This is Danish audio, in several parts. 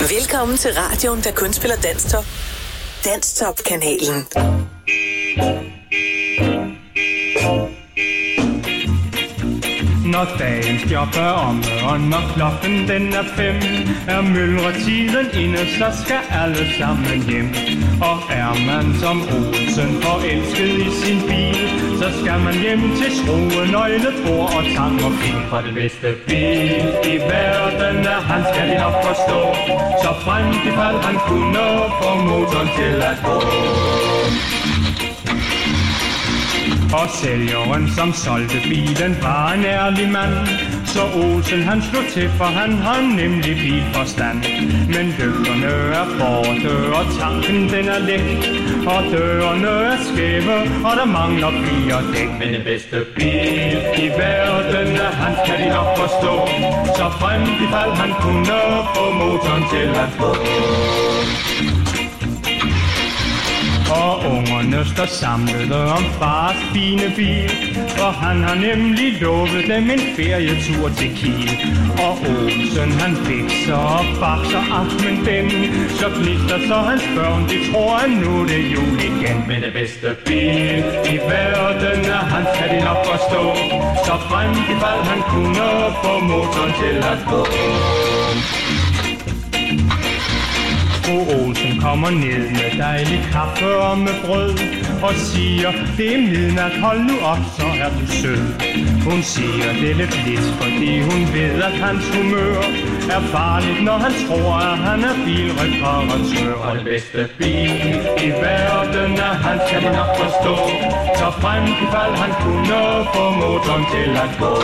Velkommen til radioen, der kun spiller Danstop. Danstop-kanalen. Når dagens job er omme, og når klokken den er 5, er myldretiden inde, så skal alle sammen hjem. Og er man som Olsen forelsket i sin bil, så skal man hjem til skrue, nøgle, bord og tang og fil. For det bedste bil i verden er han, skal de nok forstå, så frem til fald han kunne få motoren til at gå. Og sælgeren, som solgte bilen, var en ærlig mand. Så Olsen han slog til, for han har nemlig bilforstand. Men lygterne er borte, og tanken den er let. Og dørene er skæve, og der mangler 4 dæk. Men den bedste bil i verden er han, skal de nok forstå. Så frem i fald han kunne få motoren til at gå. Og ungerne står samlet om fars fine bil, for han har nemlig lovet dem en ferietur til Kiel. Og Olsen han fikser og bakser aftenen den, så gnister så hans børn, de tror at nu det er jul igen. Men det bedste bil i verden er han, skal de nok forstå, så frem i fald han kunne få motoren til at gå. Fru Olsen kommer ned med dejlig kaffe og med brød og siger, det er midnat, hold nu op, så er du sød. Hun siger det lidt lidt, fordi hun ved, at hans humør er farligt, når han tror, at han er bilreparatør. Og det bedste bil i verden er han, skal de nok forstå, så frem i fald han kunne få motoren til at gå.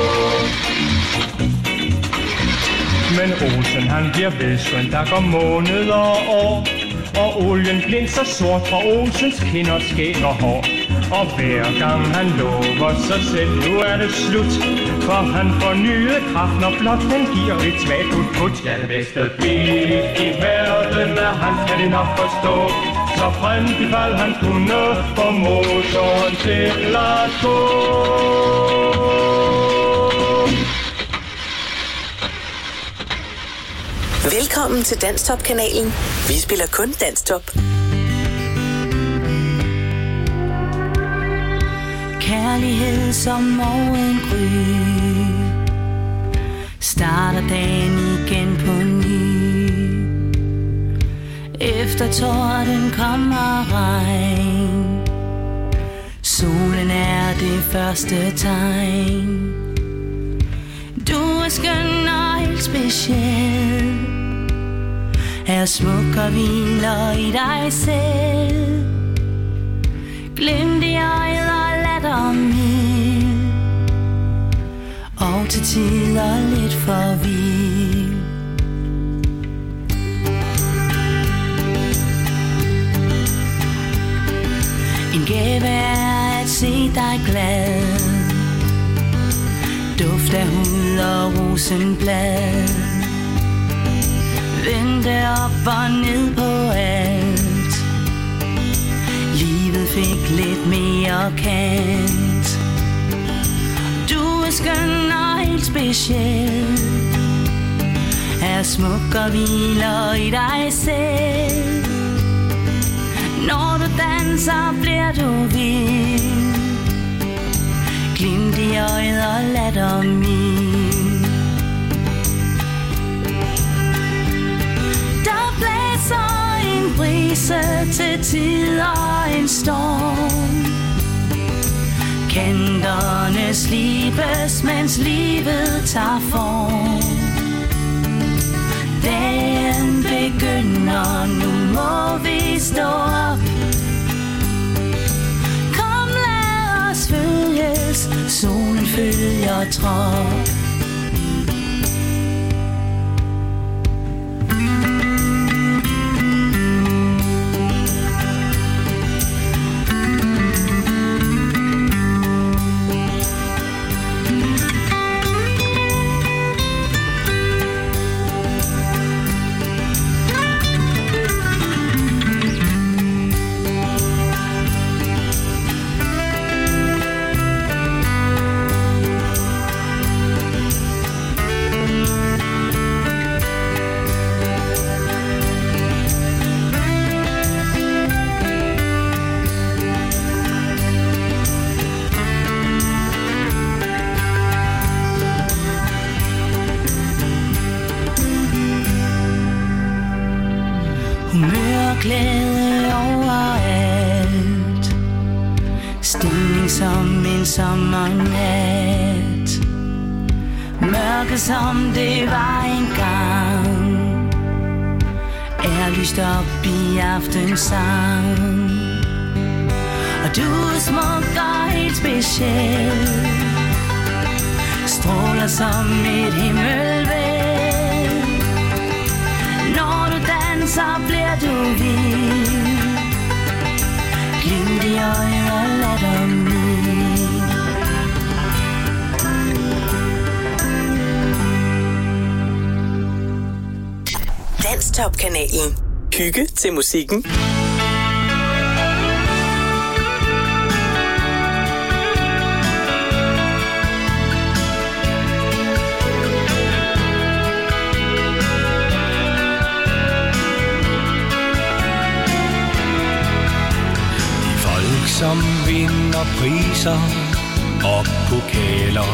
Men Olsen han bliver vedskønt, der går måneder og år, og olien blinser sort fra Olsens kinder, skæg og hår. Og hver gang han lover sig selv, nu er det slut, for han får nye kraft, når blot den giver et svagt udput. Ja, det bedste bil i verden er han, skal de nok forstå, så frem i fald han kunne få motoren til at gå. Velkommen til Danstop-kanalen. Vi spiller kun Danstop. Kærlighed som morgengry, starter dagen igen på ny. Efter torden kommer regn, solen er det første tegn. Du er skøn og helt speciel, er smuk og hviler i dig selv. Glimt i øjet og latter mild, og til tider lidt for vild. En gave er at se dig glad, duft af hud og rosenblad. Vente op og ned på alt, livet fik lidt mere kant. Du er skøn og helt speciel, er smuk og hviler i dig selv. Når du danser bliver du vild, glimt i øjet og latter mild. Brise til tider en storm, kanterne slibes, mens livet tager form. Dagen begynder, nu må vi stå op. Kom, lad os følges, solen følger trop. humør, glæde overalt. Stemning som en sommernat. Mørke som det var engang. Er lyst op i aftensang. Og du er smuk og helt speciel. Stråler som et himmelvæld. Når du danser bliver du vild. Glimt i øjet og latter mild. Danstop-kanalen. Hygge til musikken. Som vinder priser og pokaler.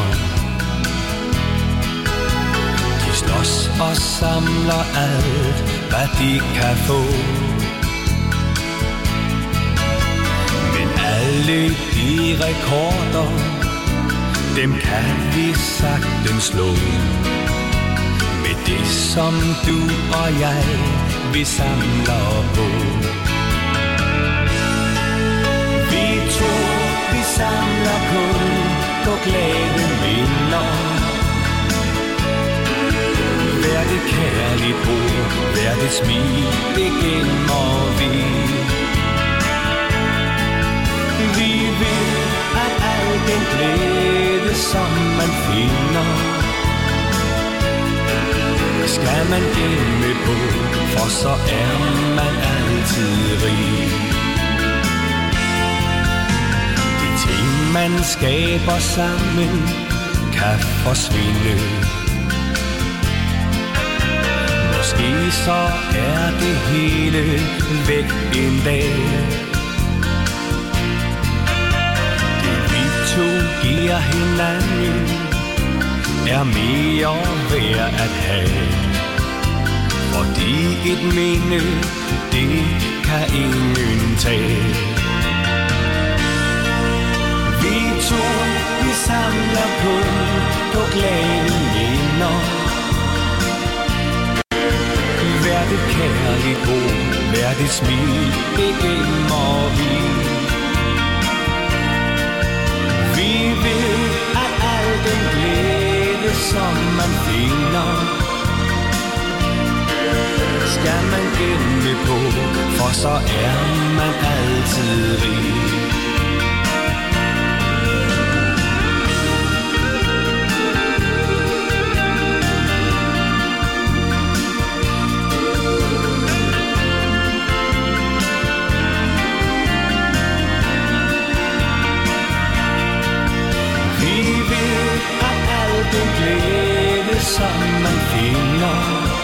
De slås og samler alt, hvad de kan få. Men alle de rekorder, dem kan vi sagtens slå. Med det som du og jeg, vi samler på. Vi samler kun på glade minder. Hver det kærligt ord, hver det smil, det gemmer vi. Vi vil, at al den glæde, som man finder, skal man gemme på, for så er man altid rig. Man skaber sammen, kan forsvinde. Måske så er det hele væk en dag. Det vi to giver hinanden, er mere værd at have. Fordi et minde, det kan ingen tage. Vi samler kun på glade minder. Hver det kærligt ord, hver det smil, det gemmer vi. Vi vil, at al den glæde, som man finder, skal man gemme på, for så er man altid rig. Den glæde, som man finder,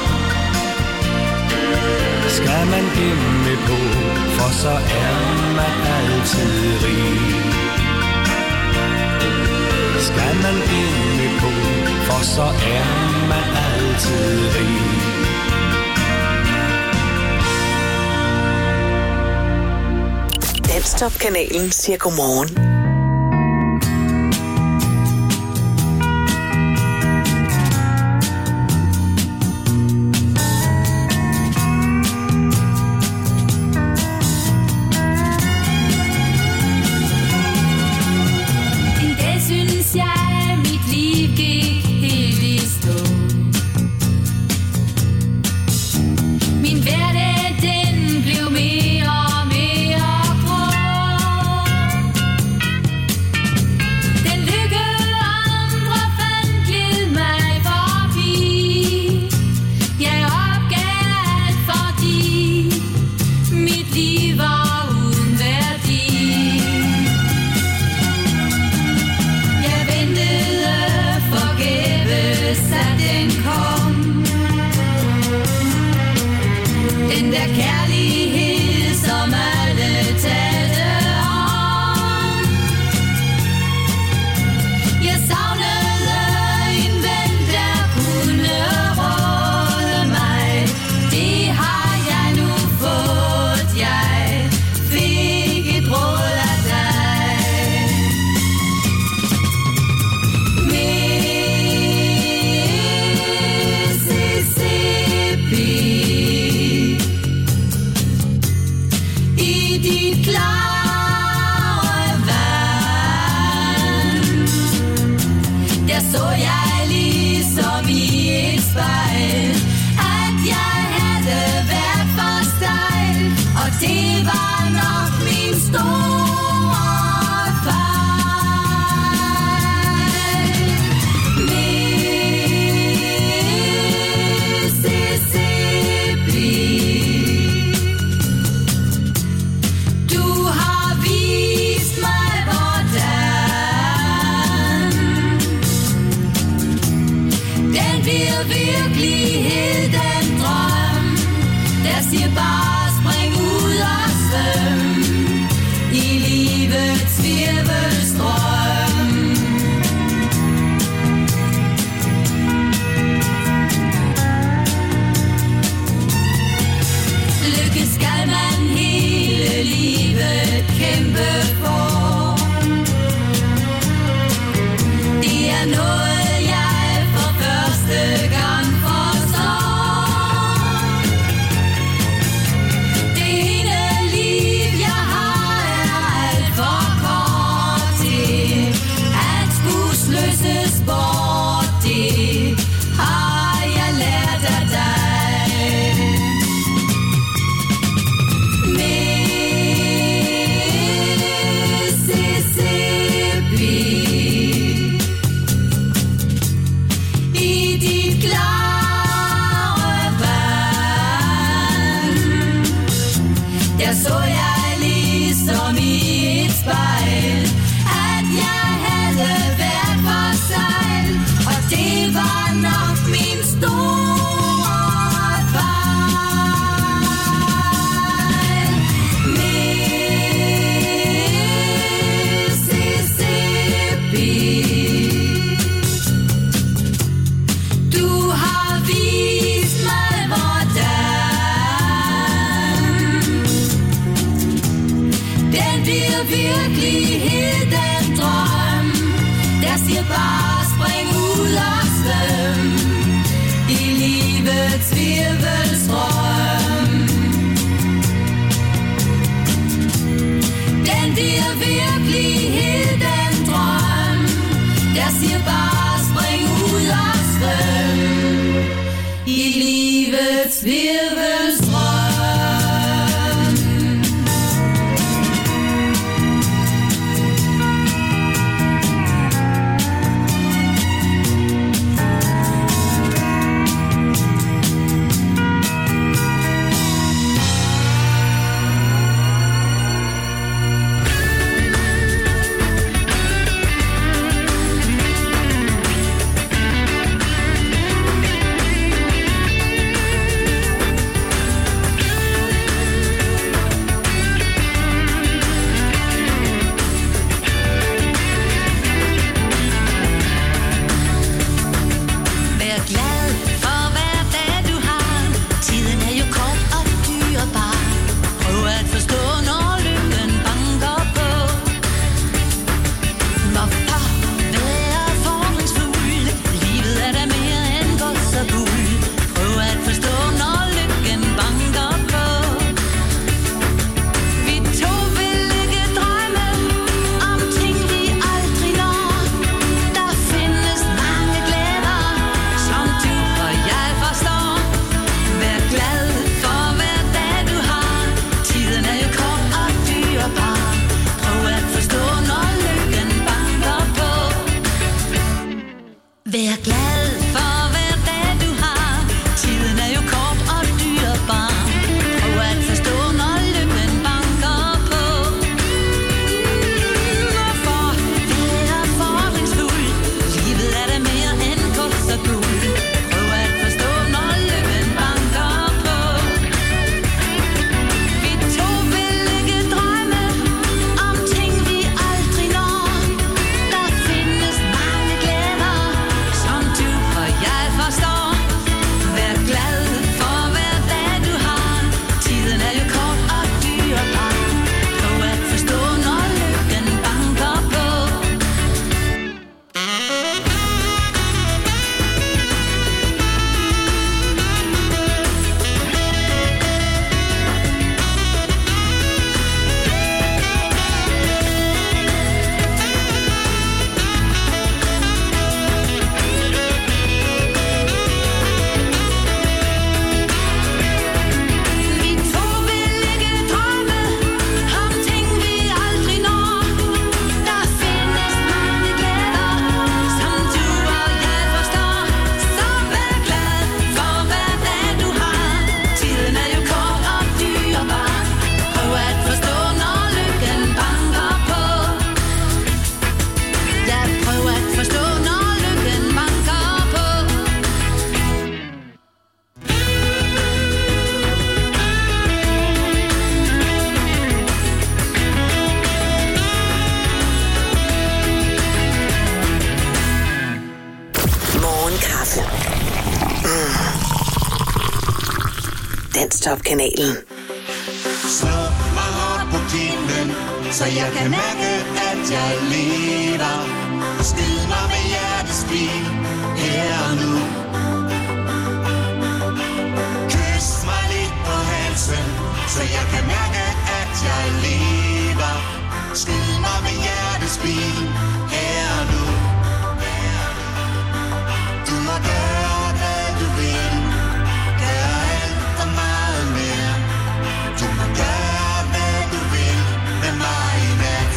skal man gemme på, for så er man altid rig. Skal man gemme på, for så er man altid rig. Danstop-kanalen siger godmorgen. siger bare spring ud og svøm i livets virvelstrøm. Lykke skal man hele livet kæmpe for. Det er noget jeg for første gang forstår. Det ene liv jeg har er alt for kort til at skulle sløses bort. Det har jeg lært af dig. Så jeg ligesom i et spejl, at jeg havde været for sejl, og det var nok min store fejl. Mississippi, du har vist mig hvordan. Den bliver virkelighed, den drøm, der siger bare spring ud og svøm i livets virvelstrøm. Den bliver virkelighed, den drøm, der siger bare spring ud og svøm i livets virvelstrøm. Danstop-kanalen. Slå mig hårdt på kinden, så jeg kan mærke, at jeg lever. Skyd mig med hjertespil her og nu. Kys mig lidt på halsen, så jeg kan mærke, at jeg lever. Skyd mig med hjertespil her og nu. Du må gøre, hvad du vil. Gør alt og meget mere. Du må gøre, hvad du vil med mig i nat.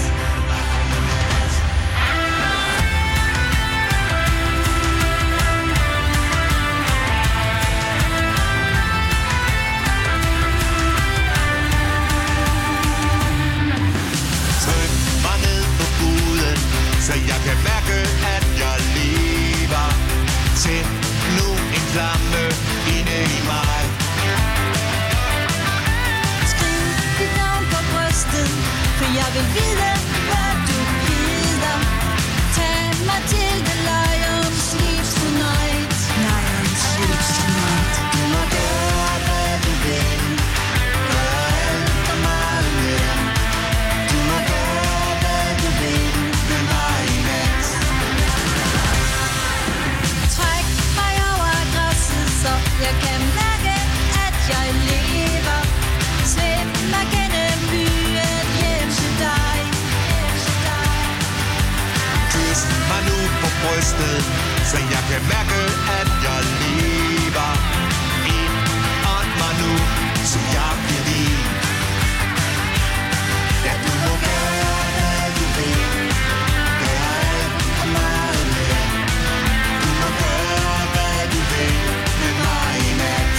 Tryk mig ned på puden, så jeg kan mærke, at jeg lever. Tænd nu en flamme inde i mig. Skriv dit navn på brystet, for jeg vil vide, hvad du hedder. Tag mig til the Lions Sleeps Tonight. Lions Sleeps Tonight. Du må gøre, hvad du vil. Gør alt og meget mere. Du må gøre, hvad du vil med mig i nat. Træk mig over græsset, så jeg kan mærke, at jeg lever. Slæb mig gennem byen hjem til dig. Kys mig nu på brystet, så jeg kan mærke, at jeg lever. Indånd mig nu, så jeg bliver din. Ja, du må gøre, hvad du vil. Gør alt og meget mere. Du må gøre, hvad du vil med mig i nat.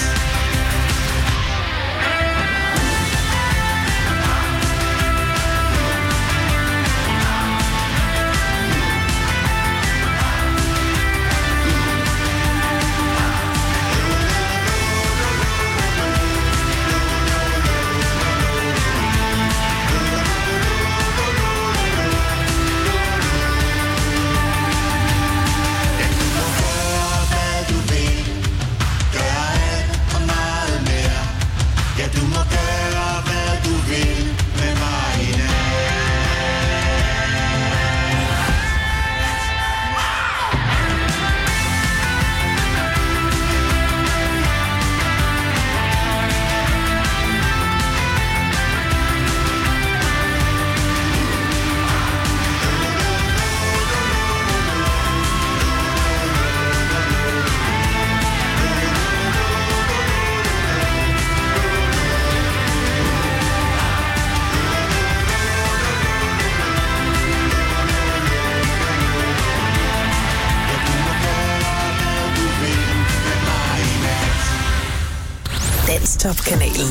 Danstop-kanalen.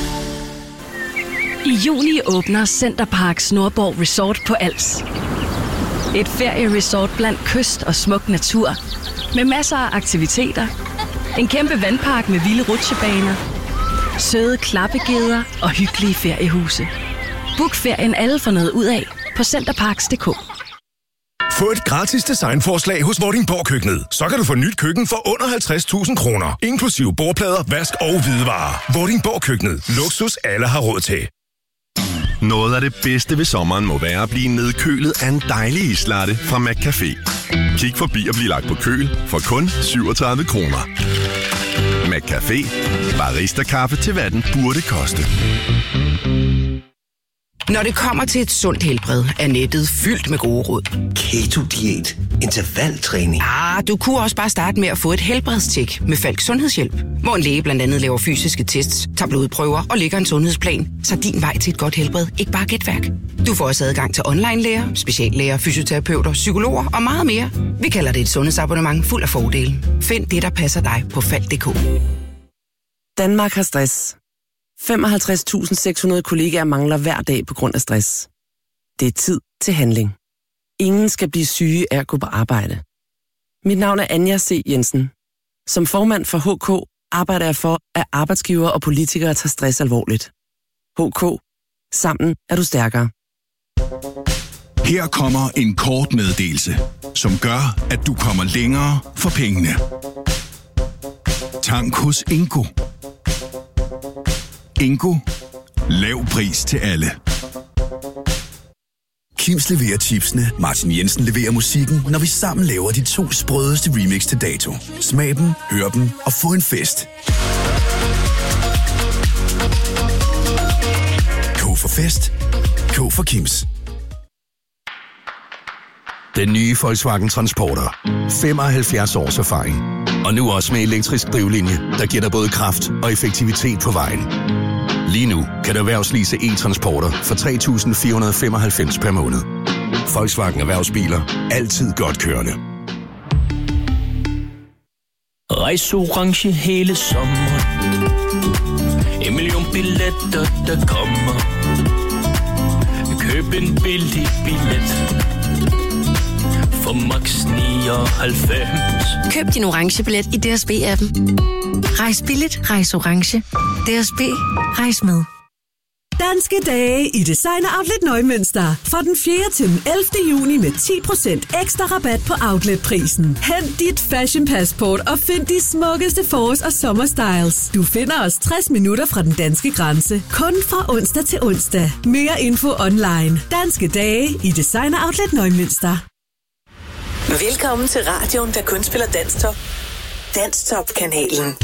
I juni åbner Centerparks Nordborg Resort på Als. Et ferieresort blandt kyst og smuk natur. Med masser af aktiviteter. En kæmpe vandpark med vilde rutsjebaner. Søde klappegeder og hyggelige feriehuse. Book ferien alle for noget ud af på centerparks.dk. Få et gratis designforslag hos Vordingborg Køkkenet. Så kan du få nyt køkken for under 50.000 kroner. Inklusive bordplader, vask og hvidevarer. Vordingborg Køkkenet. Luksus alle har råd til. Noget af det bedste ved sommeren må være at blive nedkølet af en dejlig islatte fra McCafé. Kig forbi og bliv lagt på køl for kun 37 kroner. McCafé. Barista-kaffe til hvad den burde koste. Når det kommer til et sundt helbred, er nettet fyldt med gode råd. Keto-diæt, intervaltræning. Du kunne også bare starte med at få et helbredstjek med Falk Sundhedshjælp, hvor en læge blandt andet laver fysiske tests, tager blodprøver og lægger en sundhedsplan, så din vej til et godt helbred ikke bare er gætværk. Du får også adgang til online-læger, speciallæger, fysioterapeuter, psykologer og meget mere. Vi kalder det et sundhedsabonnement fuld af fordele. Find det, der passer dig på Falk.dk. Danmark har stress. 55.600 kollegaer mangler hver dag på grund af stress. Det er tid til handling. Ingen skal blive syge af at gå på arbejde. Mit navn er Anja C. Jensen. Som formand for HK arbejder jeg for, at arbejdsgivere og politikere tager stress alvorligt. HK. Sammen er du stærkere. Her kommer en kort meddelelse, som gør, at du kommer længere for pengene. Tank hos Ingo. Ingo. Lav pris til alle. Kims leverer chipsene, Martin Jensen leverer musikken, når vi sammen laver de 2 sprødeste remix til dato. Smag dem, hør dem og få en fest. K for fest. K for Kims. Den nye Volkswagen Transporter. 75 års erfaring. Og nu også med elektrisk drivlinje, der giver dig både kraft og effektivitet på vejen. Lige nu kan du erhvervslease e-transporter for 3.495 per måned. Volkswagen Erhvervsbiler. Altid godt kørende. Rejs orange hele sommeren. 1 million billetter, der kommer. Køb en billig billet for max 99. Køb din orange billet i DSB-appen. Rejs billigt, rejs orange. DSB, rejs med. Danske dage i Designer Outlet Neumünster. Fra den 4. til den 11. juni med 10% ekstra rabat på outletprisen. Hent dit fashion passport og find de smukkeste forårs- og sommerstyles. Du finder os 60 minutter fra den danske grænse. Kun fra onsdag til onsdag. Mere info online. Danske dage i Designer Outlet Neumünster. Velkommen til radioen, der kun spiller Danstop. Danstop-kanalen.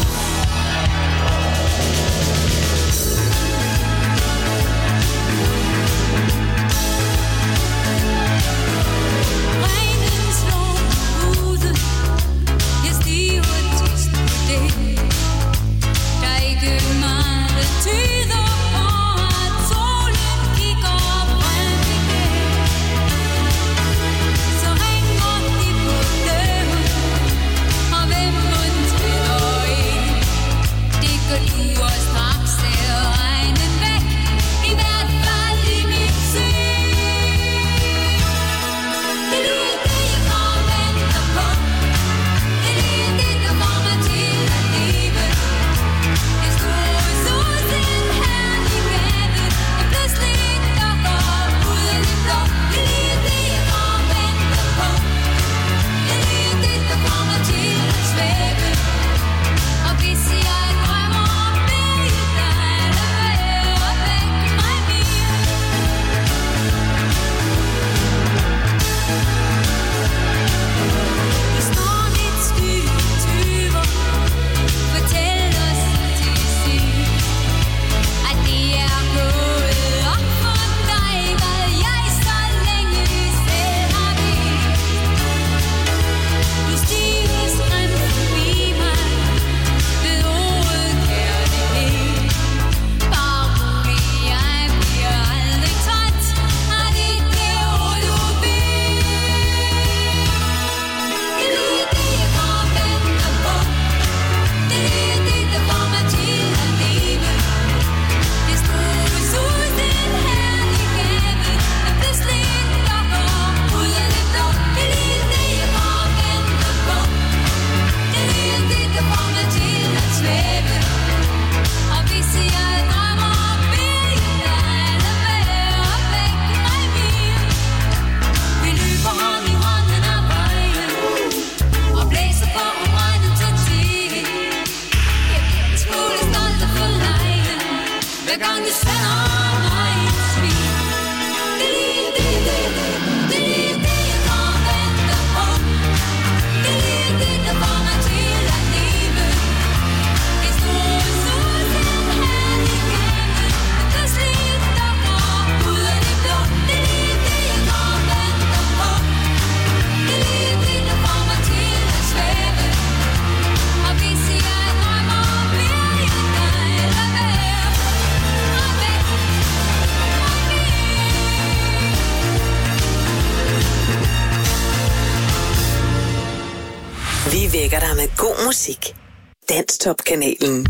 Vi vækker dig med god musik. Danstop-kanalen.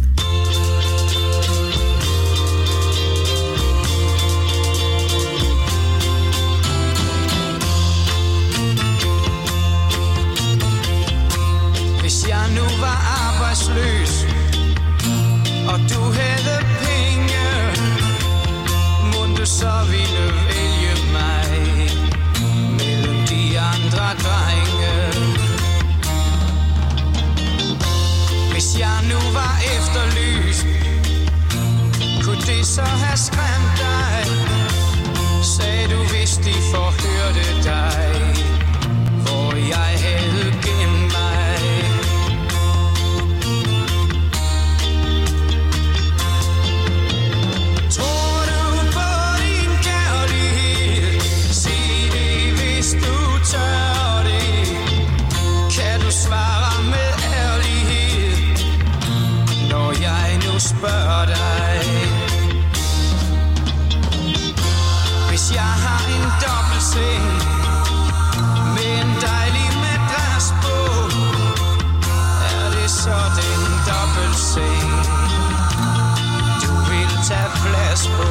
Hvis jeg nu var arbejdsløs, og du havde penge, må du så ville vælge mig mellem de andre drenge. Hvis jeg nu var efterlyst, dig. Hvis jeg har en dobbeltseng med en dejlig madras på, er det så den dobbeltseng du vil tage plads på?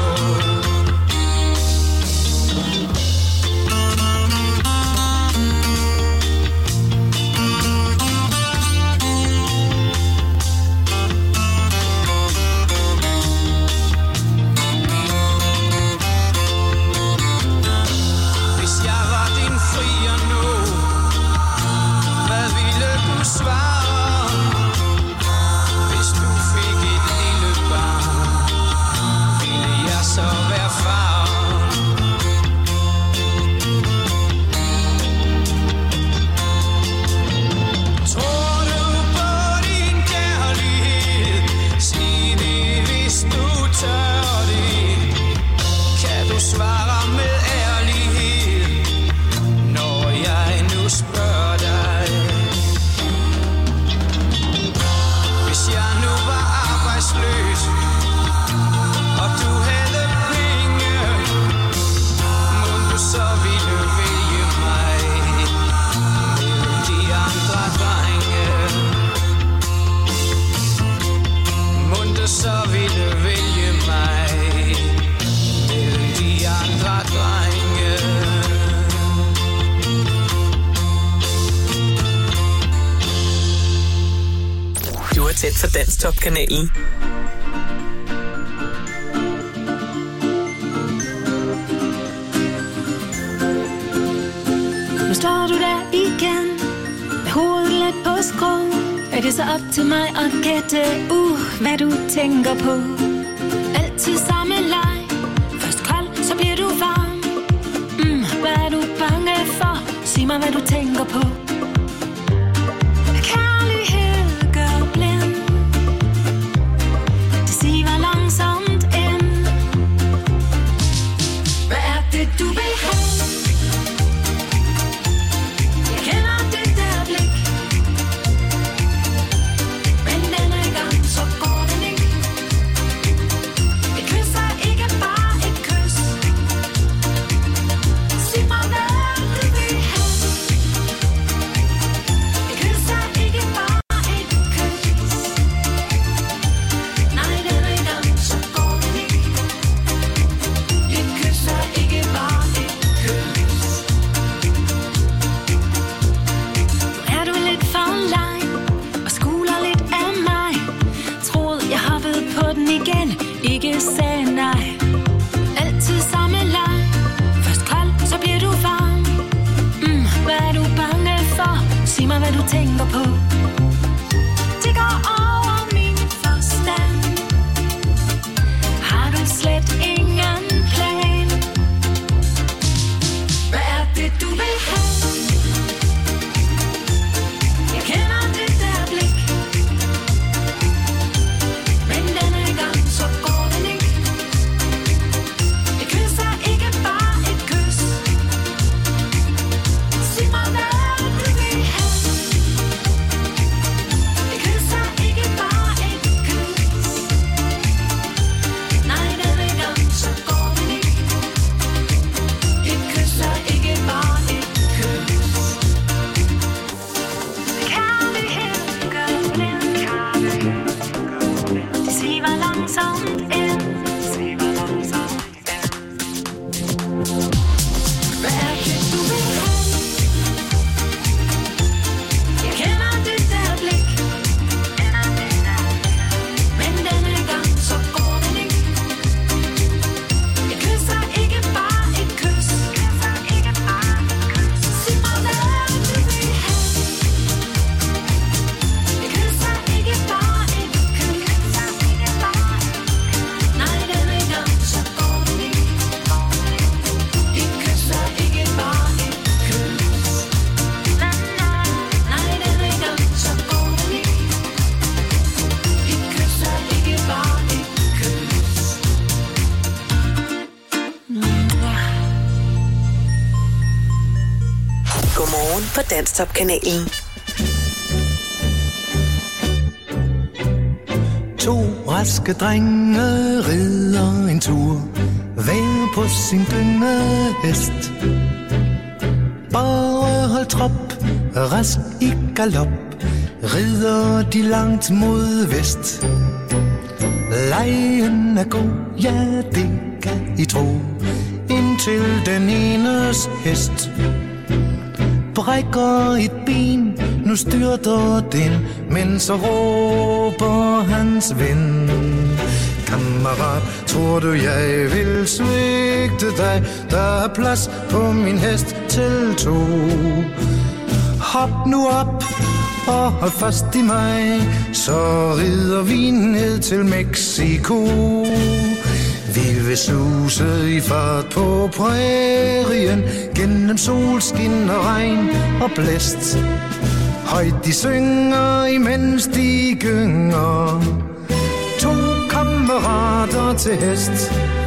Tæt for Danstop-kanalen. Nu står du der igen, med hovedet let på skrå. Er det så op til mig at gætte, hvad du tænker på? Altid samme leg. Først kold, så bliver du varm. Hvad er du bange for? Sig mig, hvad du tænker på. Du vil have. Jeg kender det der blik, men den er i gang, så går den ikke. Et kys er ikke bare et kys. Sig mig, hvad du vil have. Et kys er ikke bare et kys. Nej, den er i gang, så går den ikke. Et kys er ikke bare et kys. Nu er du lidt for leg og skuler lidt af mig. Troede jeg hoppede på den igen, ikke sagde nej. Altid samme leg. Først kold, så bliver du varm. Hvad er du bange for? Sig mig, hvad du tænker på. Det går over min forstand. Har du slet ingen plan? Hvad er det, du vil have? Jeg kender det der blik, men den er i gang, så går den ikke. Et kys er ikke bare et kys. Sig mig, hvad du vil have. Et kys er ikke bare et kys. Nej, den er i gang, så går den ikke. Et kys er ikke bare et kys. Kærlighed gør blind. Det siver langsomt ind. Hvad er det, du vil have? Jeg kender det der blik, men den er i gang, så går den ikke. Et kys er ikke bare et kys. Sig mig, hvad du vil have. Et kys er ikke bare et kys. Nej, den er i gang, så går den ikke. Et kys er ikke bare et kys. Nej, den er i gang, så går den ikke. Et kys er ikke bare et kys. Godmorgen på Danstop-kanalen. To raske drenge rider en tur, hver på sin gyngehest. Bare hold trop, rask i galop, rider de langt mod vest. Lejen er god, ja det kan I tro, indtil den enes hest brækker et ben, nu styrter den, men så råber hans ven. Kammerat, tror du jeg vil svigte dig? Der er plads på min hest til to. Hop nu op og hold fast i mig, så rider vi ned til Mexico. Vi vil suse i fart på prærien, gennem solskin og regn og blæst. Højt de synger, imens de gynger, to kammerater til hest.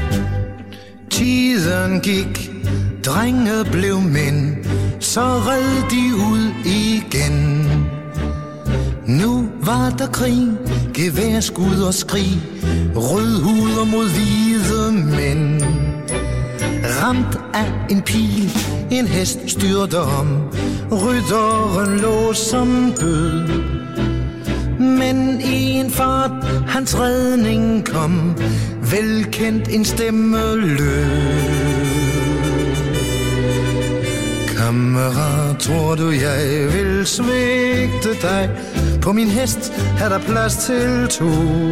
Tiden gik, drenge blev mænd, så red de ud igen. Nu var der krig, geværskud og skrig, rødhuder mod hvide mænd. Ramt af en pil, en hest styrte om, rytteren lå som død. Men i en fart, hans redning kom, velkendt en stemme lød. Kammerat, tror du jeg vil svigte dig? På min hest er der plads til to.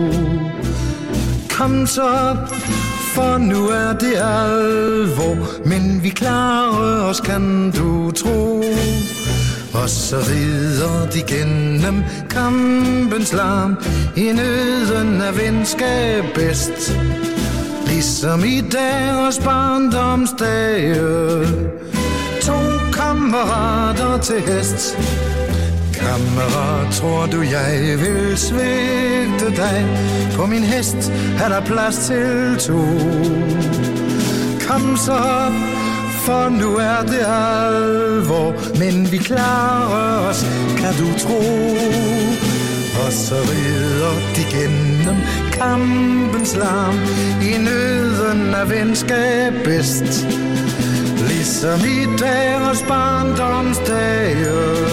Kom så op, for nu er det alvor, men vi klarer os, kan du tro. Og så rider de gennem kampens larm, i nøden af venskab bedst. Ligesom i deres barndomsdage, to kammerater til hest. Kammerat, tror du jeg vil svigte dig? På min hest er der plads til to. Kom så op, for nu er det alvor, men vi klarer os, kan du tro. Og så rider de gennem kampens larm, i nøden af venskab bedst. Ligesom i deres barndomsdage,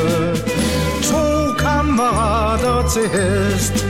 to kammerater til hest.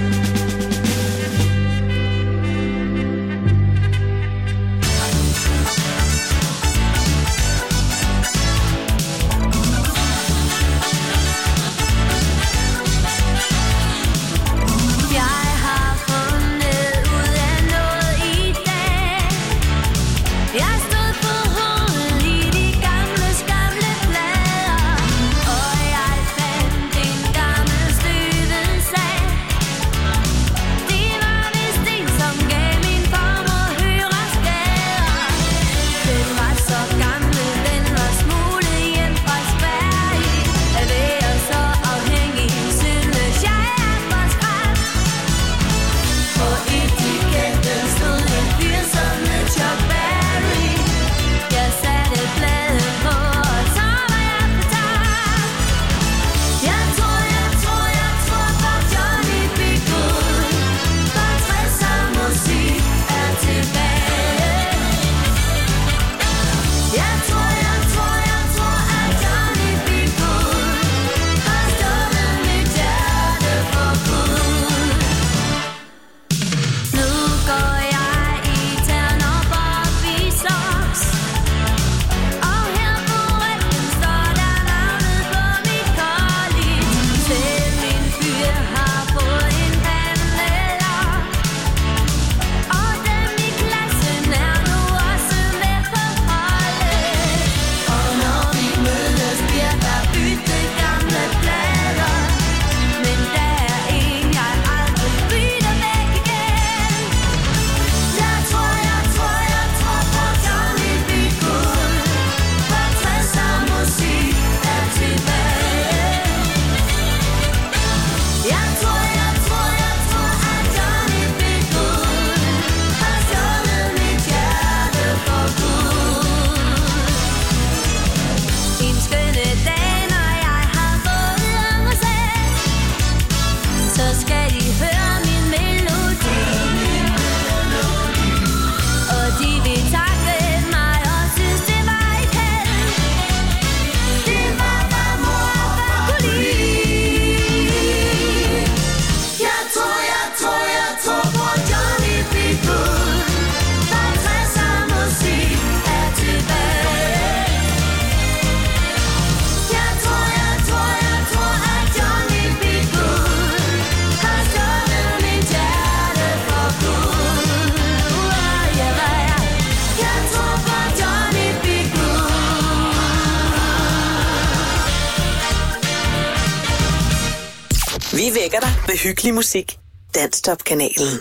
vækker dig med hyggelig musik. Danstop-kanalen.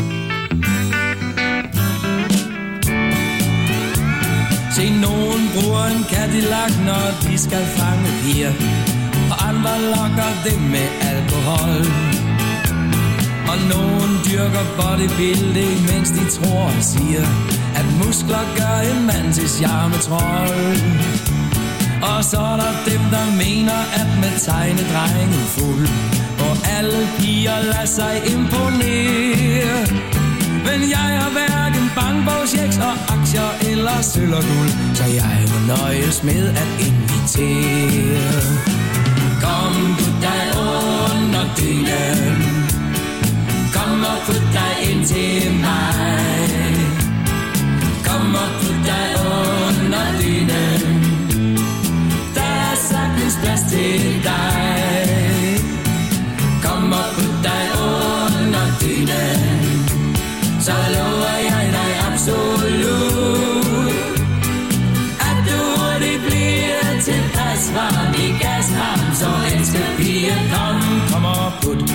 Se, nogen bruger en Cadillac, når de skal fange piger, og andre lokker dem med alkohol. Og nogen dyrker bodybuilding, mens de tror og siger, at muskler gør en mand til charmetrol. Og så er der dem, der mener, at med tegnedrengen fuld, og alle piger lader sig imponere. Men jeg har hverken bankbogschecks og aktier eller sølv og guld, så jeg må nøjes med at invitere. Kom, put dig under dynen, kom og put dig ind til mig. Kom og put dig under dynen, der er sagtens plads til dig. Kom og put dig under dynen, så lover jeg dig absolut, at du hurtigt bliver tilpas varm i gashamn. Så elsker piger, kom og put.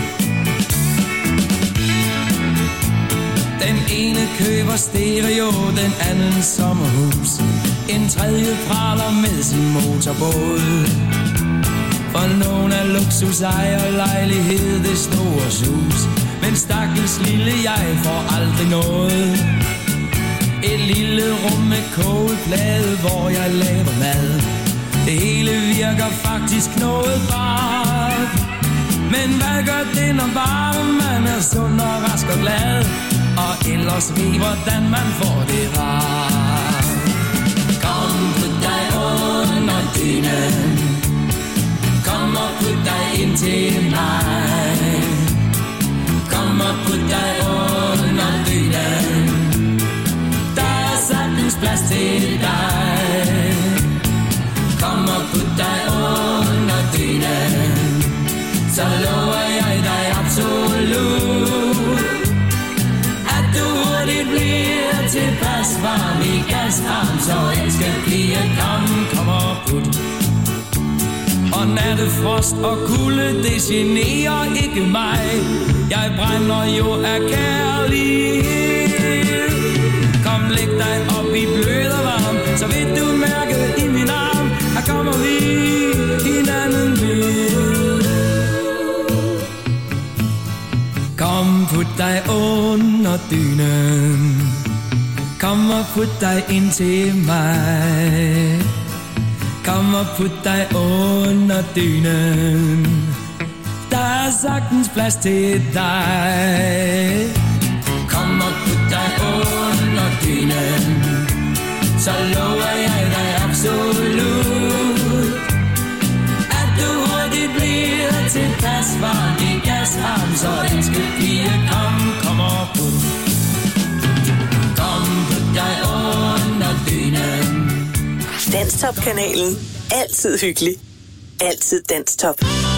Den ene køber stereo, den anden sommerhus, en tredje praler med sin motorbåd. For nogen af luksus ejer lejlighed, det store sus, men stakkels lille jeg får aldrig noget. Et lille rum med kogeplade, hvor jeg laver mad, det hele virker faktisk noget bart. Men hvad gør det, når bare man er sund og rask og glad, og ellers ved, hvordan man får det rart? Kom, put dig under dynen, kom og put dig ind til mig. Kom og put dig under dynen, der er sagtens plads til dig. Kom og put dig under dynen, så lover jeg dig absolut, at du hurtigt bliver tilpas varm i gashamn. Så elsker piger, kom og put. Og nattefrost og kulde, det generer ikke mig. Jeg brænder jo af kærlighed. Kom, læg dig op i blød og varm, så vil du mærke i min arm, at kommer vi hinanden ved. Kom, put dig under dynen, kom og put dig ind til mig. Kom og put dig under dynen, der er sagtens plads til dig. Kom og put dig under dynen, så lover jeg dig absolut, at du hurtigt bliver tilpas varm i gashamn. Så elsker piger, kom og put. Kom, put dig under dynen. Danstop-kanalen. Altid hyggelig. Altid Danstop.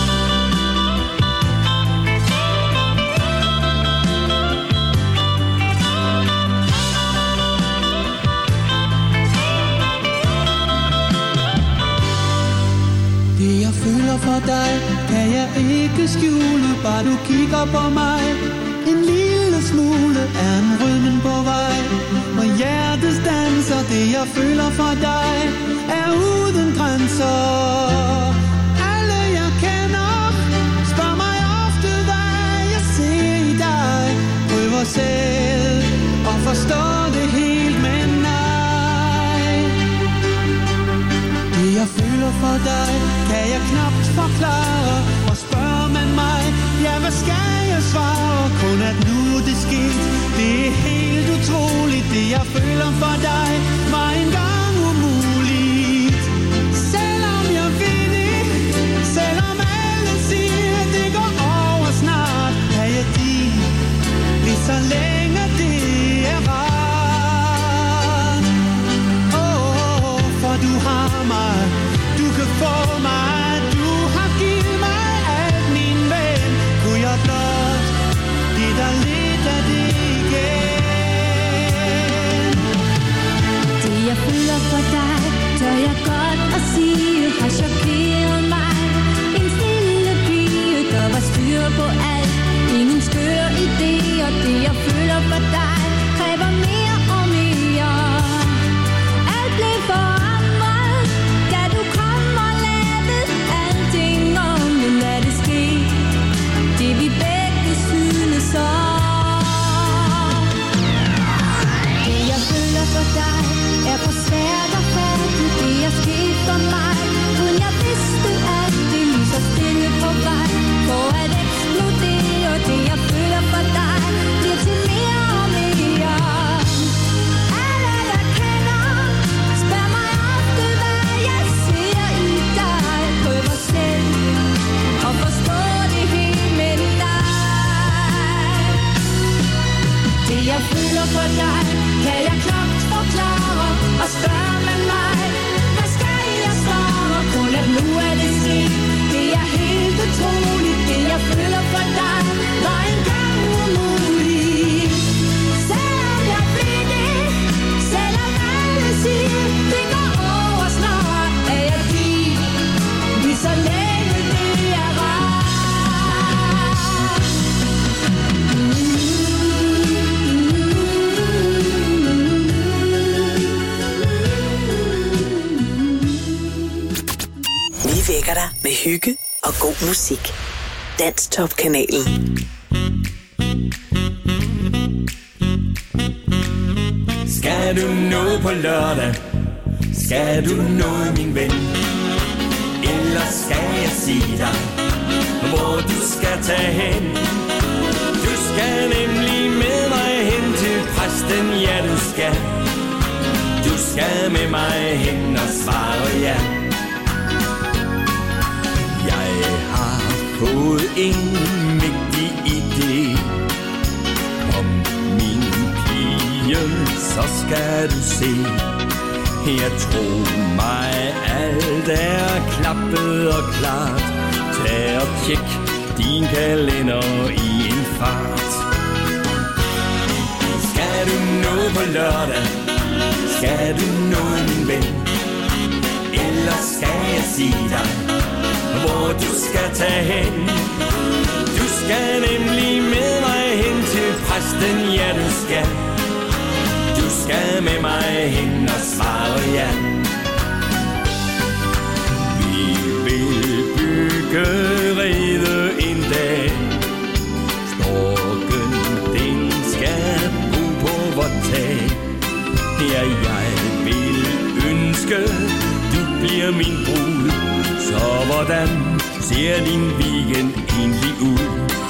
Det jeg føler for dig, kan jeg ikke skjule. Bare du kigger på mig, en lille smule er en rødmen på vej. Og hjertet danser, det jeg føler for dig er uden grænser. Alle jeg kender spørger mig ofte, hvad jeg ser i dig. Prøver selv at forstå det helt, men nej. Det jeg føler for dig, kan jeg knapt forklare. Og spørger man mig, ja, hvad skal jeg svare? Kun at nu det sket, det er helt utroligt. Det jeg føler for dig var engang umuligt. Selvom jeg ved det, selvom alle siger, det går over snart, er jeg din, lige så længe det er rart. For du har mig, du kan få mig, du har givet mig alt, min ven. Kunne jeg blot give dig lidt af det igen. for dig, kan jeg klogt forklare og spørger med mig. Hvad skal jeg svare? Kun at nu er det set. Det er helt utroligt, det jeg føler for dig var engang umuligt. Selvom jeg blev det, selvom alle siger, det går over snart, er jeg din, lige så længe det er rart. Vi vækker dig med hygge og god musik. Danstop-kanalen. Skal du noget på lørdag? Skal du noget, min ven? Eller skal jeg sige dig, hvor du skal tage hen? Du skal nemlig med mig hen til præsten, ja du skal. Du skal med mig hen og svare ja. Jeg har fået en vigtig idé. Kom min pige, så skal du se. Jeg tror mig, alt er klappet og klart. Tag og tjek din kalender i en fart. Skal du noget på lørdag? Skal du noget, min ven? Eller skal jeg sige dig, hvor du skal tage hen? Du skal nemlig med mig hen til præsten, ja du skal. Du skal med mig hen og svare ja. Vi vil bygge rede en dag. Storken, den skal bo på vort tag. Ja, jeg vil ønske, du bliver min brud. Så hvordan ser din weekend egentlig ud?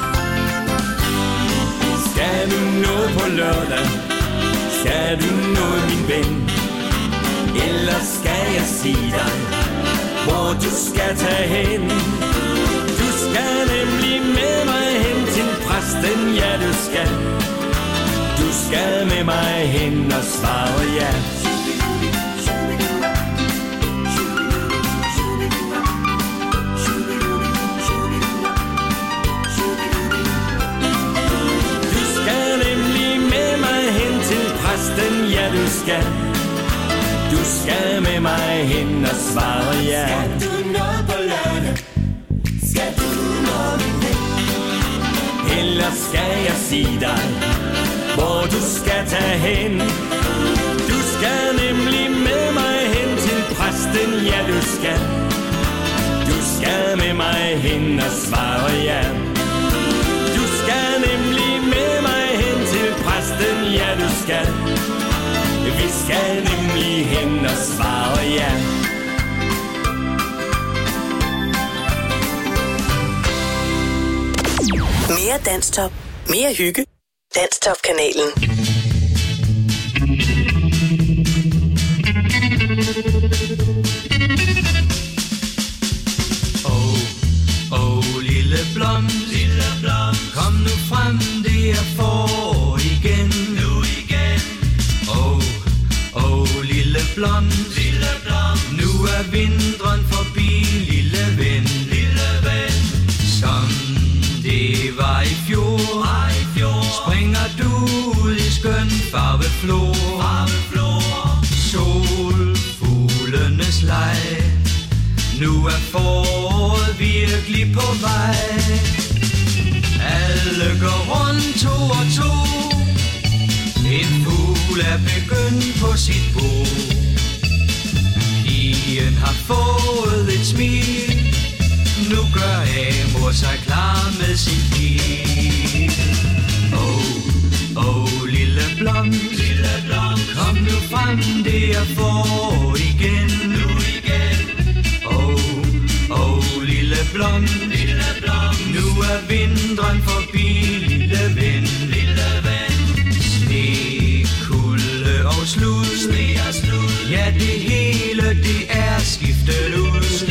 Skal du noget på lørdag? Skal du noget, min ven? Eller skal jeg sige dig, hvor du skal tage hen? Du skal nemlig med mig hen til præsten, ja du skal. Du skal med mig hen og svare ja. Du skal nemlig med mig hen til præsten, ja du skal. Du skal med mig hen og svare ja. Skal du noget på lørdag? Skal du noget, min ven? Eller skal jeg sige dig, hvor du skal tage hen? Du skal nemlig med mig hen til præsten, ja du skal. Du skal med mig hen og svare ja. Du skal nemlig med mig hen til præsten, ja du skal. Vi skal nemlig hen og svare ja. Mere Danstop. Mere hygge. Danstop-kanalen. Lille blom, kom nu frem, det er forår igen. Nu igen. Lille blom, nu er vinteren forbi, lille ven. Som det var i fjor, springer du ud i skøn farveflor. Solfuglenes leg, nu er foråret virkelig på vej. Alle går rundt to og to, en fugl er begyndt på sit bo. Pigen har fået et smil, nu gør Amor sig klar med sin pil. Lille blom, kom nu frem, det er forår igen. Nu igen. Lille blom, nu er vinteren forbi, lille ven. Sne, kulde og slud, ja det hele det er skiftet ud.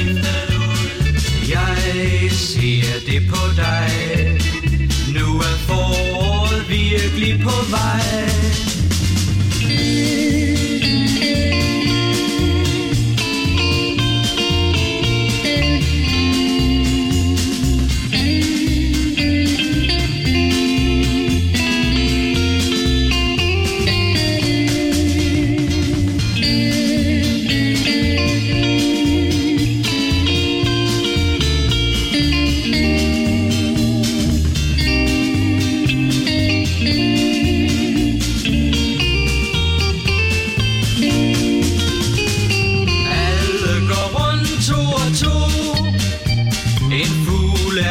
Jeg ser det på dig, nu er foråret virkelig på vej.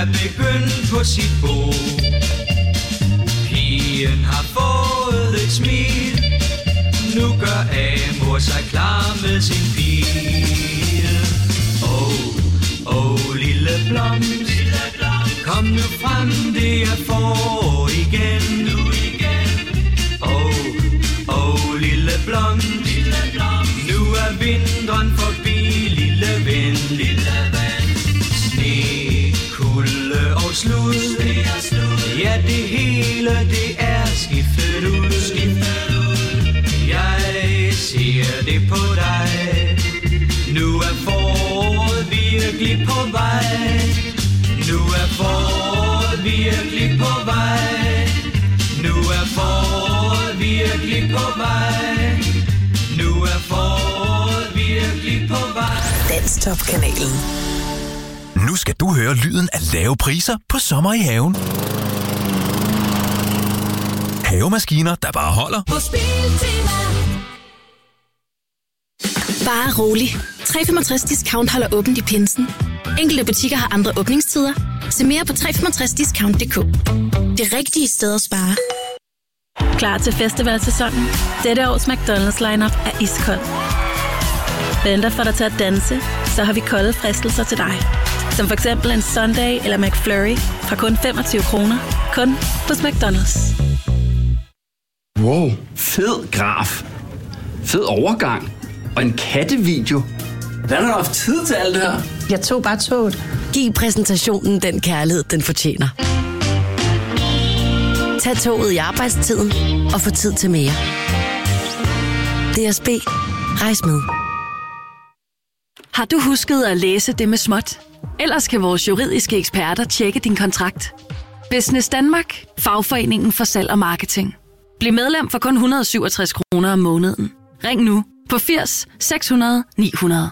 er begyndt på sit bo. Pigen har fået et smil. Nu gør Amor sig klar med sin bil. Åh, lille blomst, kom nu frem, det er for igen. Åh, lille blomst, nu er vinteren forbi, lille ven. Sne, kulde og slud, ja, det hele, det er skiftet ud. Jeg ser det på dig. Nu er foråret virkelig på vej. Nu er foråret virkelig på vej. Nu er foråret virkelig på vej. Nu er foråret virkelig på vej. Danstop-kanalen. Nu skal du høre lyden af lave priser på sommer i haven. Havemaskiner, der bare holder. På Biltema. Bare rolig. 365 Discount holder åbent i pinsen. Enkelte butikker har andre åbningstider. Se mere på 365discount.dk. Det rigtige sted at spare. Klar til festivalsæsonen? Dette års McDonald's lineup er iskold. Venter for dig til at danse, så har vi kolde fristelser til dig. Som for eksempel en Sunday eller McFlurry fra kun 25 kroner. Kun hos McDonald's. Wow, fed graf. Fed overgang. Og en kattevideo. Hvordan har du haft tid til alt det her? Jeg tog bare toget. Giv præsentationen den kærlighed, den fortjener. Tag toget i arbejdstiden og få tid til mere. DSB. Rejs med. Har du husket at læse det med småt? Ellers kan vores juridiske eksperter tjekke din kontrakt. Business Danmark. Fagforeningen for salg og marketing. Bliv medlem for kun 167 kroner om måneden. Ring nu på 80 600 900.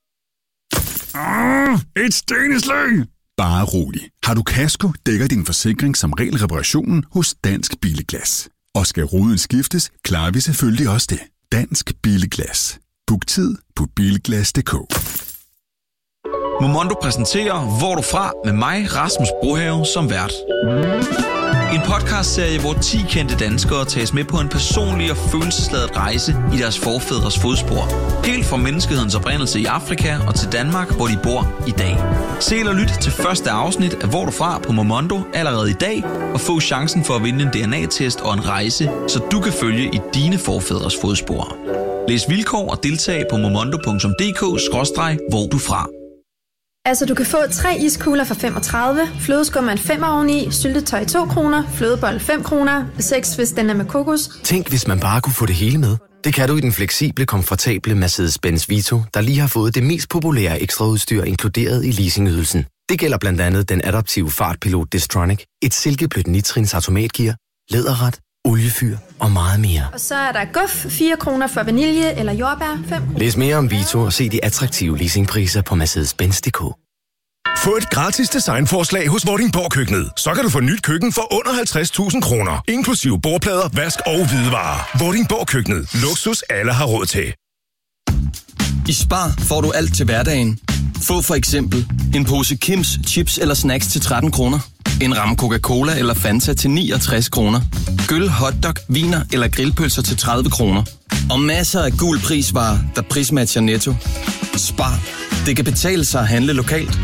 Et sten i slæng! Bare rolig. Har du kasko, dækker din forsikring som regel reparationen hos Dansk Billeglas. Og skal ruden skiftes, klarer vi selvfølgelig også det. Dansk Billeglas. Book tid på bilglas.dk. Momondo præsenterer Hvor du fra med mig, Rasmus Brohave, som vært. En podcastserie, hvor 10 kendte danskere tages med på en personlig og følelsesladet rejse i deres forfædres fodspor. Helt fra menneskehedens oprindelse i Afrika og til Danmark, hvor de bor i dag. Se eller lyt til første afsnit af Hvor du fra på Momondo allerede i dag, og få chancen for at vinde en DNA-test og en rejse, så du kan følge i dine forfædres fodspor. Læs vilkår og deltag på momondo.dk/hvor du fra. Altså, du kan få 3 iskugler for 35, flødeskum er en 5 oveni, syltetøj 2 kroner, flødebold 5 kroner, 6 hvis den er med kokos. Tænk, hvis man bare kunne få det hele med. Det kan du i den fleksible, komfortable Mercedes-Benz Vito, der lige har fået det mest populære ekstraudstyr inkluderet i leasingydelsen. Det gælder blandt andet den adaptive fartpilot Distronic, et silkeblødt nitrins automatgear, læderret, oliefyr og meget mere. Og så er der guf, 4 kroner for vanilje eller jordbær, 5 kroner. Læs mere om Vito og se de attraktive leasingpriser på Mercedes-Benz.dk. Få et gratis designforslag hos Vordingborg Køkkenet. Så kan du få nyt køkken for under 50.000 kroner. Inklusive bordplader, vask og hvidevarer. Vordingborg Køkkenet. Luksus alle har råd til. I Spar får du alt til hverdagen. Få for eksempel en pose Kims chips eller snacks til 13 kroner. En ramme Coca-Cola eller Fanta til 69 kroner. Gyll, hotdog, viner eller grillpølser til 30 kroner. Og masser af gul prisvarer, der prismatcher Netto. Spar. Det kan betale sig at handle lokalt.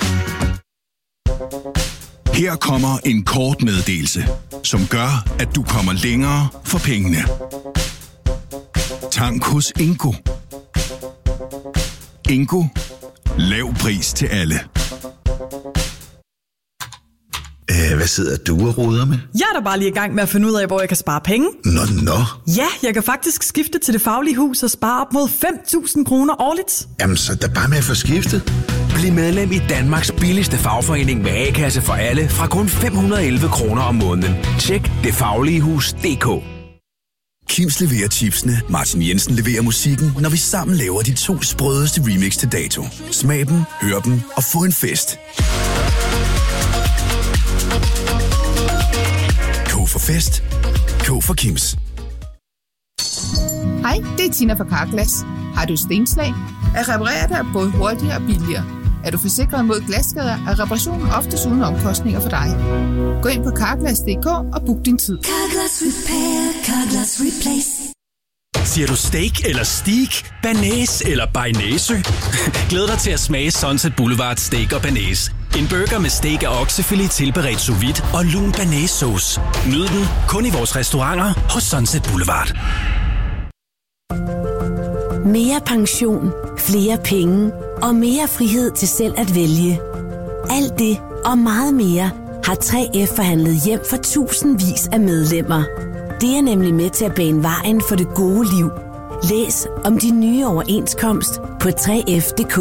Her kommer en kort meddelelse, som gør, at du kommer længere for pengene. Tank hos Ingo. Ingo. Lav pris til alle. Hvad sidder du og roder med? Jeg er da bare lige i gang med at finde ud af, hvor jeg kan spare penge. Nå. Ja, jeg kan faktisk skifte til Det Faglige Hus og spare op mod 5.000 kroner årligt. Jamen, så da bare med at få skiftet. Bliv medlem i Danmarks billigste fagforening med A-kasse for alle fra kun 511 kroner om måneden. Tjek detfagligehus.dk. Kims leverer chipsene, Martin Jensen leverer musikken, når vi sammen laver de 2 sprødeste remix til dato. Smag dem, hør dem og få en fest. K for fest. K for Kims. Hej, det er Tina fra Carglass. Har du stenslag? At reparere dig både hurtigere og billigere. Er du forsikret mod glasskader, er reparationen oftest uden omkostninger for dig. Gå ind på Carglass.dk og book din tid. Carglass Repair, Carglass Replace. Siger du steak eller steak, banæs eller bearnaise? Glæd dig til at smage Sunset Boulevard Steak og Banæs. En burger med steak af oksefilet tilberedt sous vide og lun banæssauce. Nyd den kun i vores restauranter hos Sunset Boulevard. Mere pension, flere penge og mere frihed til selv at vælge. Alt det og meget mere har 3F forhandlet hjem for tusindvis af medlemmer. Det er nemlig med til at bane vejen for det gode liv. Læs om de nye overenskomst på 3F.dk.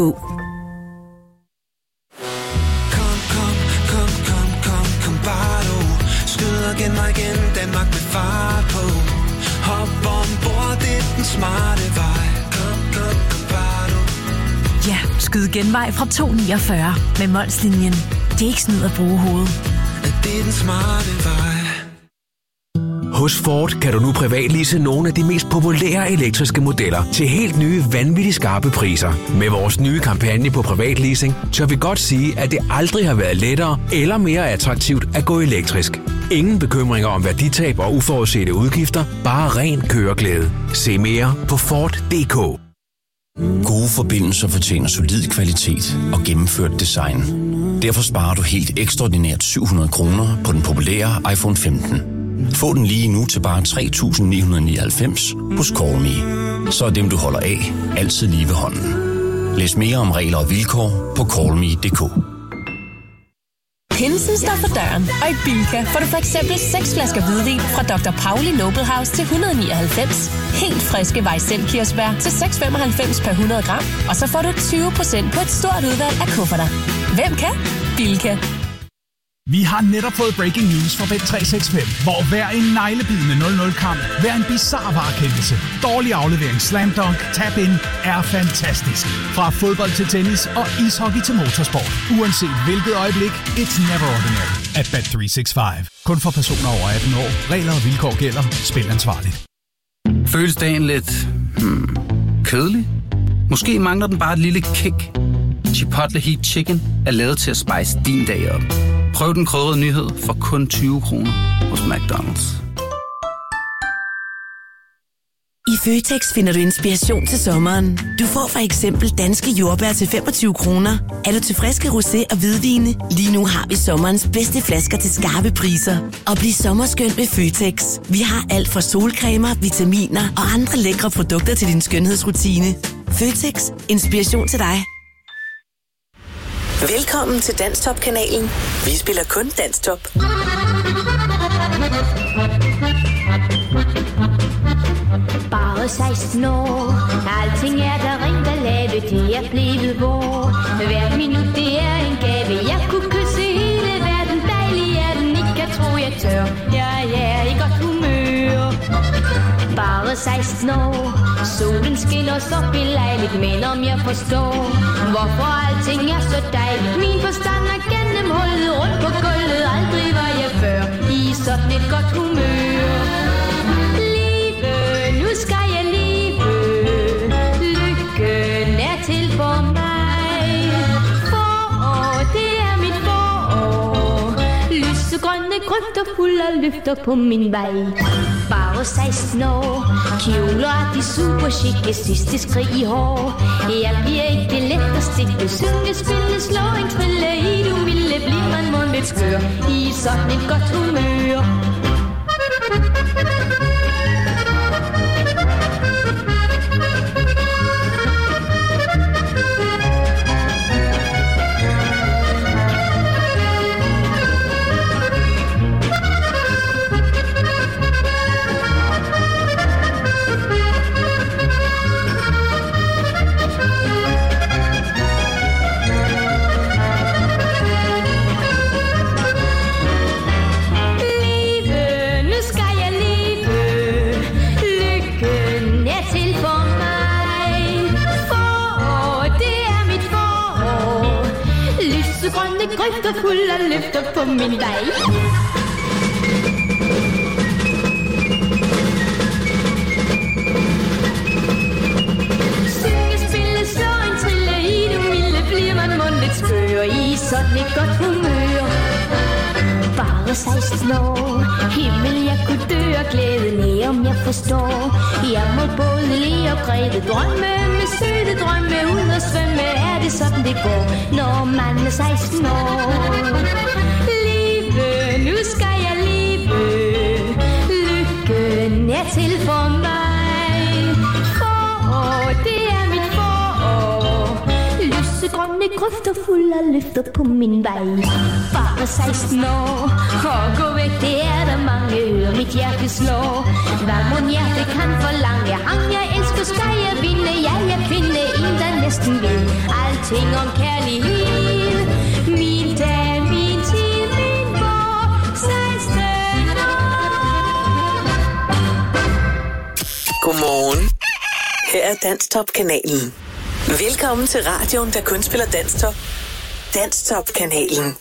Kom bare du. Skyder igen, Danmark med fart på. Hop ombord, det er den smarte vej. Kom bare du. Ja, skyd genvej fra 249 med Molslinjen. Det er ikke snyd at bruge hovedet. Det er den smarte vej. Hos Ford kan du nu privatlease nogle af de mest populære elektriske modeller til helt nye, vanvittigt skarpe priser. Med vores nye kampagne på privatleasing, tør vi godt sige, at det aldrig har været lettere eller mere attraktivt at gå elektrisk. Ingen bekymringer om værditab og uforudsete udgifter, bare ren køreglæde. Se mere på Ford.dk. Gode forbindelser fortjener solid kvalitet og gennemført design. Derfor sparer du helt ekstraordinært 700 kroner på den populære iPhone 15. Få den lige nu til bare 3.999 hos CallMe. Så er dem, du holder af, altid lige ved hånden. Læs mere om regler og vilkår på callme.dk. Pinsen står for døren, og i Bilka får du for eksempel 6 flasker hvidvin fra Dr. Pauli Noble House til 199. Helt friske Weizenkirsebær til 6,95 per 100 gram. Og så får du 20% på et stort udvalg af kufferter. Hvem kan? Bilka. Vi har netop fået breaking news fra Bet365, hvor hver en neglebidende 0-0-kamp, hver en bizarre varekendelse, dårlig aflevering, slam dunk, tap-in er fantastisk. Fra fodbold til tennis og ishockey til motorsport. Uanset hvilket øjeblik, it's never ordinary at Bet365. Kun for personer over 18 år. Regler og vilkår gælder. Spil ansvarligt. Føles dagen lidt kedelig? Måske mangler den bare et lille kick. Chipotle Heat Chicken er lavet til at spice din dag op. Prøv den krydrede nyhed for kun 20 kroner hos McDonald's. I Føtex finder du inspiration til sommeren. Du får for eksempel danske jordbær til 25 kroner. Er du til friske rosé og hvidvine? Lige nu har vi sommerens bedste flasker til skarpe priser. Og bliv sommerskøn med Føtex. Vi har alt fra solcremer, vitaminer og andre lækre produkter til din skønhedsrutine. Føtex. Inspiration til dig. Velkommen til Danstop-kanalen. Vi spiller kun Danstop. Bare 16 år, alting er der rent at lave, det er blevet vor. Hvert minut det er en gave, jeg kunne kysse hele verden, dejlig er den, ikke kan tro jeg tør. Jeg er i godt humør. Bare 16 år, solen skinner så belejligt, men om jeg forstår, hvorfor alting er så dejligt. Min forstand er gennemhullet rundt på gulvet, aldrig var jeg før i sådan et godt humør. Live, nu skal jeg leve, lykken er til for mig. Forår, det er mit forår, lysegrønne grøfter fuld af løfter på min vej. Bare 16 år, kjoler er de super chique, sidste skrig i hår. Jeg bliver ikke let at stikke, synge, spille, slå en trille. I du milde bliver man mund lidt skør, i sådan et godt humør. Grøfter fuld af løfter på min vej. Synge, spille, slå en trille. I du milde bliver man mund lidt i godt humør. Bare 16 år, himmel jeg kunne dø af glæde, ned om jeg forstår. Jeg må både le og græde, drømme med søde drømme, ud og svømme, er det sådan det går, når man er 16 år. Livet, nu skal jeg leve, lykken er til for mig. Forår, det er mit forår, lysegrønne grøfter fuld af løfter på min vej. Bare 16 år, og gå væk, det er der mange ører, mit hjerte slår. Hvad mon hjerte kan forlange, ham jeg elsker, skal jeg vinde. Ja, jeg finde en, der næsten ved alting om kærlighed. Min dag, min tid, min vår, 16 år. Godmorgen. Her er Danstop-kanalen. Velkommen til radioen, der kun spiller Danstop. Danstop-kanalen.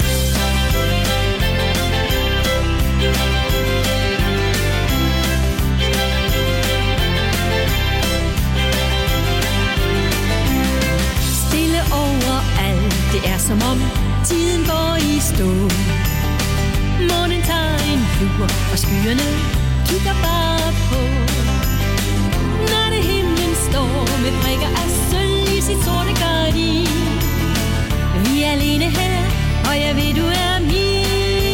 Stille overalt, det er som om tiden går i stå. Månen tager en fluer, og skyerne kigger bare på. Nattehimlen står med prikker af sølv i sit sorte gardin. Vi er alene her, og jeg ved du er min.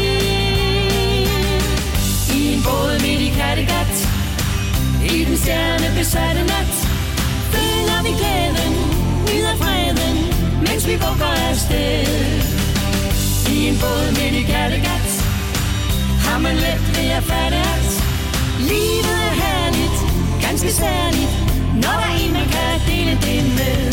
I en båd midt i Kattegat, i den stjernebesatte nat, føler vi glæden, nyder freden, mens vi bukker afsted. I en båd midt i Kattegat, har man let ved at fatte, at livet er herligt, ganske særligt, når der er en, man kan dele det med.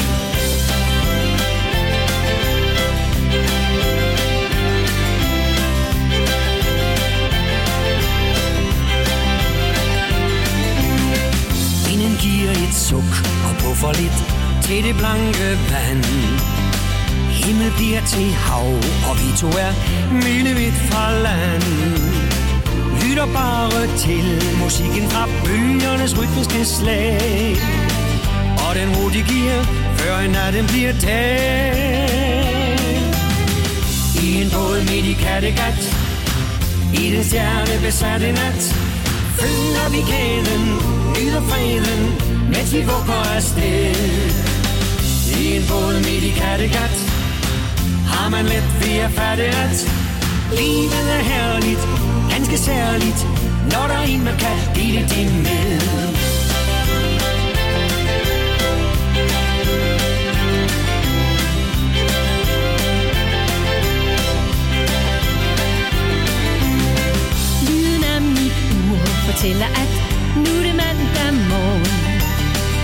Vinden giver et suk og puffer lidt til det blanke vand. Himmel bliver til hav, og vi to er milevidt fra land. Lytter bare til musikken fra bølgernes rytmiske slag. Og den ro de giver, før natten bliver dag. I en båd midt i Kattegat, i den stjernebesatte nat, følger vi glæden, nyder freden, mens vi vugger afsted. I en båd midt i Kattegat, har man let ved at fatte, at livet er herligt, ganske særligt, når der er en, man kan dele det med. Lyden af mit ur fortæller, at